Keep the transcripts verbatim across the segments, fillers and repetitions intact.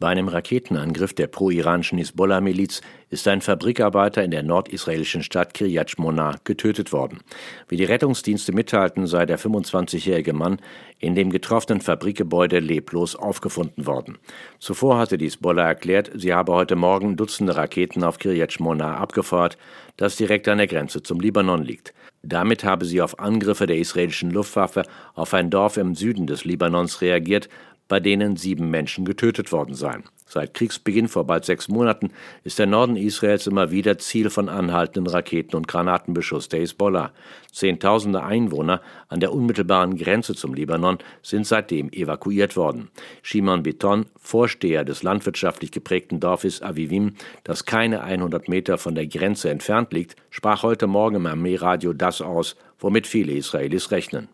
Bei einem Raketenangriff der pro-iranischen Hisbollah-Miliz ist ein Fabrikarbeiter in der nordisraelischen Stadt Kiryat Shmona getötet worden. Wie die Rettungsdienste mitteilten, sei der fünfundzwanzigjährige Mann in dem getroffenen Fabrikgebäude leblos aufgefunden worden. Zuvor hatte die Hisbollah erklärt, sie habe heute Morgen Dutzende Raketen auf Kiryat Shmona abgefeuert, das direkt an der Grenze zum Libanon liegt. Damit habe sie auf Angriffe der israelischen Luftwaffe auf ein Dorf im Süden des Libanons reagiert, bei denen sieben Menschen getötet worden seien. Seit Kriegsbeginn vor bald sechs Monaten ist der Norden Israels immer wieder Ziel von anhaltenden Raketen- und Granatenbeschuss der Hisbollah. Zehntausende Einwohner an der unmittelbaren Grenze zum Libanon sind seitdem evakuiert worden. Shimon Beton, Vorsteher des landwirtschaftlich geprägten Dorfes Avivim, das keine hundert Meter von der Grenze entfernt liegt, sprach heute Morgen im Armeeradio das aus, womit viele Israelis rechnen.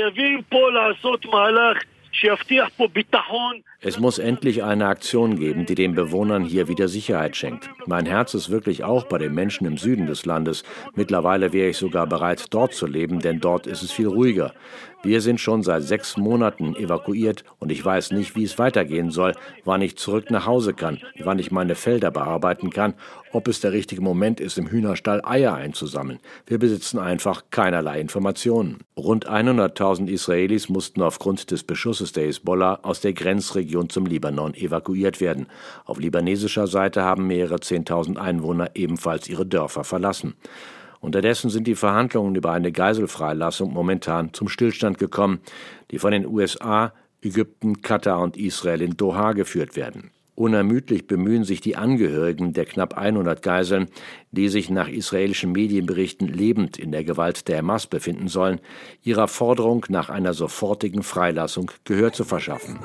Es muss endlich eine Aktion geben, die den Bewohnern hier wieder Sicherheit schenkt. Mein Herz ist wirklich auch bei den Menschen im Süden des Landes. Mittlerweile wäre ich sogar bereit, dort zu leben, denn dort ist es viel ruhiger. Wir sind schon seit sechs Monaten evakuiert und ich weiß nicht, wie es weitergehen soll, wann ich zurück nach Hause kann, wann ich meine Felder bearbeiten kann, ob es der richtige Moment ist, im Hühnerstall Eier einzusammeln. Wir besitzen einfach keinerlei Informationen. Rund hunderttausend Israelis mussten aufgrund des Beschusses der Hisbollah aus der Grenzregion zum Libanon evakuiert werden. Auf libanesischer Seite haben mehrere zehntausend Einwohner ebenfalls ihre Dörfer verlassen. Unterdessen sind die Verhandlungen über eine Geiselfreilassung momentan zum Stillstand gekommen, die von den U S A, Ägypten, Katar und Israel in Doha geführt werden. Unermüdlich bemühen sich die Angehörigen der knapp hundert Geiseln, die sich nach israelischen Medienberichten lebend in der Gewalt der Hamas befinden sollen, ihrer Forderung nach einer sofortigen Freilassung Gehör zu verschaffen.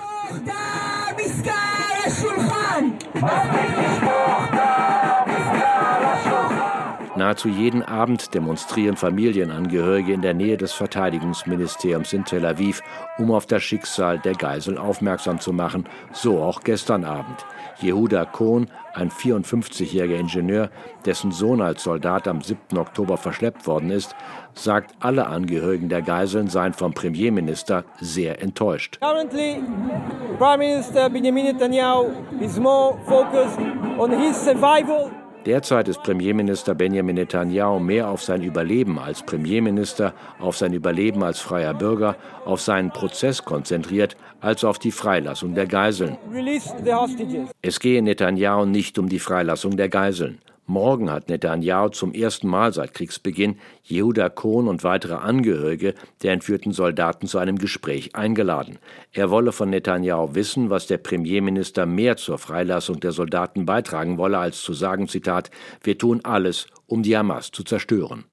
Nahezu jeden Abend demonstrieren Familienangehörige in der Nähe des Verteidigungsministeriums in Tel Aviv, um auf das Schicksal der Geiseln aufmerksam zu machen, so auch gestern Abend. Yehuda Kohn, ein vierundfünfzigjähriger Ingenieur, dessen Sohn als Soldat am siebten Oktober verschleppt worden ist, sagt, alle Angehörigen der Geiseln seien vom Premierminister sehr enttäuscht. Currently, Prime Minister Benjamin Netanyahu is more focused on his survival. Derzeit ist Premierminister Benjamin Netanyahu mehr auf sein Überleben als Premierminister, auf sein Überleben als freier Bürger, auf seinen Prozess konzentriert, als auf die Freilassung der Geiseln. Es gehe Netanyahu nicht um die Freilassung der Geiseln. Morgen hat Netanyahu zum ersten Mal seit Kriegsbeginn Yehuda Kohn und weitere Angehörige der entführten Soldaten zu einem Gespräch eingeladen. Er wolle von Netanyahu wissen, was der Premierminister mehr zur Freilassung der Soldaten beitragen wolle, als zu sagen, Zitat, wir tun alles, um die Hamas zu zerstören.